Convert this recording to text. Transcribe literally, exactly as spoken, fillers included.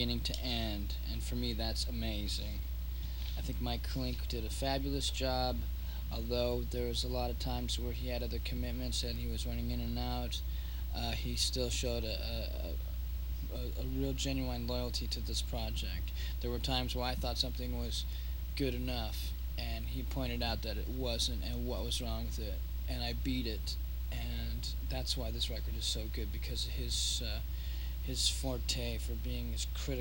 beginning to end, and for me, that's amazing. I think Mike Klink did a fabulous job, although there was a lot of times where he had other commitments and he was running in and out. Uh, he still showed a, a, a, a real genuine loyalty to this project. There were times where I thought something was good enough, and he pointed out that it wasn't and what was wrong with it, and I beat it, and that's why this record is so good because of his uh, his forte for being as critical